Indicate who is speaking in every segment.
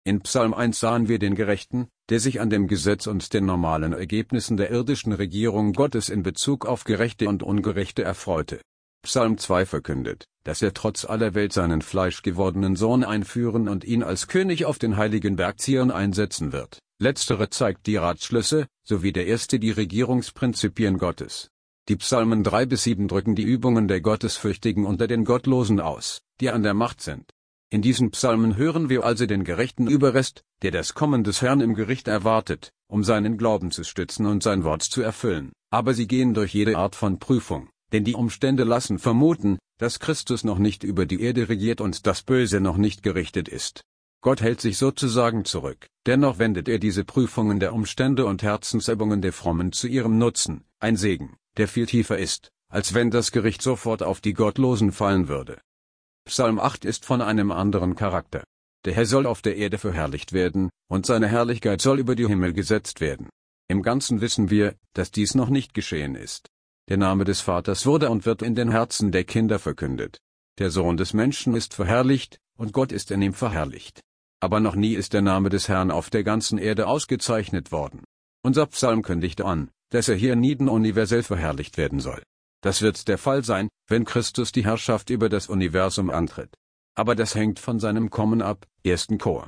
Speaker 1: In Psalm 1 sahen wir den Gerechten, der sich an dem Gesetz und den normalen Ergebnissen der irdischen Regierung Gottes in Bezug auf Gerechte und Ungerechte erfreute. Psalm 2 verkündet, dass er trotz aller Welt seinen fleischgewordenen Sohn einführen und ihn als König auf den heiligen Berg Zion einsetzen wird. Letztere zeigt die Ratschlüsse, sowie der erste die Regierungsprinzipien Gottes. Die Psalmen 3-7 drücken die Übungen der Gottesfürchtigen unter den Gottlosen aus, die an der Macht sind. In diesen Psalmen hören wir also den gerechten Überrest, der das Kommen des Herrn im Gericht erwartet, um seinen Glauben zu stützen und sein Wort zu erfüllen. Aber sie gehen durch jede Art von Prüfung, denn die Umstände lassen vermuten, dass Christus noch nicht über die Erde regiert und das Böse noch nicht gerichtet ist. Gott hält sich sozusagen zurück, dennoch wendet er diese Prüfungen der Umstände und Herzenserübungen der Frommen zu ihrem Nutzen, ein Segen, der viel tiefer ist, als wenn das Gericht sofort auf die Gottlosen fallen würde. Psalm 8 ist von einem anderen Charakter. Der Herr soll auf der Erde verherrlicht werden, und seine Herrlichkeit soll über die Himmel gesetzt werden. Im Ganzen wissen wir, dass dies noch nicht geschehen ist. Der Name des Vaters wurde und wird in den Herzen der Kinder verkündet. Der Sohn des Menschen ist verherrlicht, und Gott ist in ihm verherrlicht. Aber noch nie ist der Name des Herrn auf der ganzen Erde ausgezeichnet worden. Unser Psalm kündigt an, dass er hier nieden universell verherrlicht werden soll. Das wird der Fall sein, wenn Christus die Herrschaft über das Universum antritt. Aber das hängt von seinem Kommen ab. 1. Chor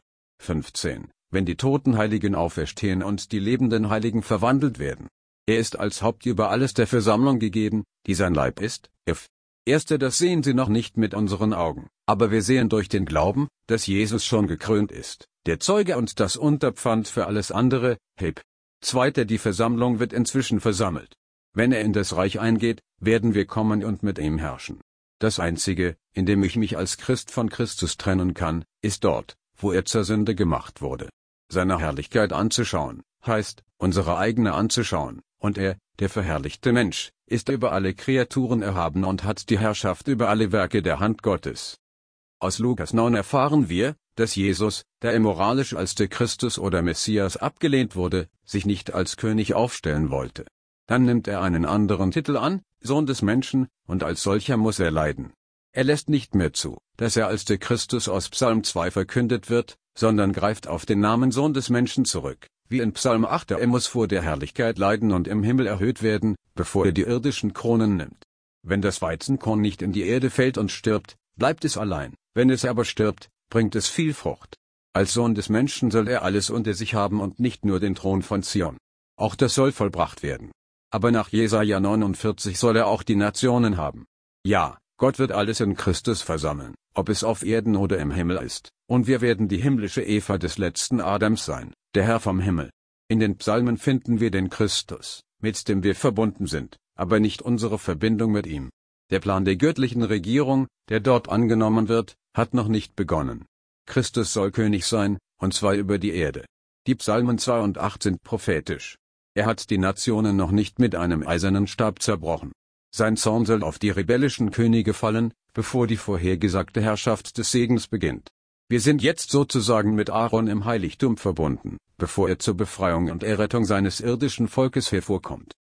Speaker 1: 15, wenn die toten Heiligen auferstehen und die lebenden Heiligen verwandelt werden. Er ist als Haupt über alles der Versammlung gegeben, die sein Leib ist. Erste, das sehen sie noch nicht mit unseren Augen, aber wir sehen durch den Glauben, dass Jesus schon gekrönt ist, der Zeuge und das Unterpfand für alles andere. Zweite, die Versammlung wird inzwischen versammelt. Wenn er in das Reich eingeht, werden wir kommen und mit ihm herrschen. Das Einzige, in dem ich mich als Christ von Christus trennen kann, ist dort, wo er zur Sünde gemacht wurde. Seine Herrlichkeit anzuschauen, heißt, unsere eigene anzuschauen, und er, der verherrlichte Mensch, ist über alle Kreaturen erhaben und hat die Herrschaft über alle Werke der Hand Gottes. Aus Lukas 9 erfahren wir, dass Jesus, da er moralisch als der Christus oder Messias abgelehnt wurde, sich nicht als König aufstellen wollte. Dann nimmt er einen anderen Titel an, Sohn des Menschen, und als solcher muss er leiden. Er lässt nicht mehr zu, dass er als der Christus aus Psalm 2 verkündet wird, sondern greift auf den Namen Sohn des Menschen zurück, wie in Psalm 8. Er muss vor der Herrlichkeit leiden und im Himmel erhöht werden, bevor er die irdischen Kronen nimmt. Wenn das Weizenkorn nicht in die Erde fällt und stirbt, bleibt es allein, wenn es aber stirbt, bringt es viel Frucht. Als Sohn des Menschen soll er alles unter sich haben und nicht nur den Thron von Zion. Auch das soll vollbracht werden. Aber nach Jesaja 49 soll er auch die Nationen haben. Ja, Gott wird alles in Christus versammeln, ob es auf Erden oder im Himmel ist, und wir werden die himmlische Eva des letzten Adams sein, der Herr vom Himmel. In den Psalmen finden wir den Christus, mit dem wir verbunden sind, aber nicht unsere Verbindung mit ihm. Der Plan der göttlichen Regierung, der dort angenommen wird, hat noch nicht begonnen. Christus soll König sein, und zwar über die Erde. Die Psalmen 2 und 8 sind prophetisch. Er hat die Nationen noch nicht mit einem eisernen Stab zerbrochen. Sein Zorn soll auf die rebellischen Könige fallen, bevor die vorhergesagte Herrschaft des Segens beginnt. Wir sind jetzt sozusagen mit Aaron im Heiligtum verbunden, bevor er zur Befreiung und Errettung seines irdischen Volkes hervorkommt.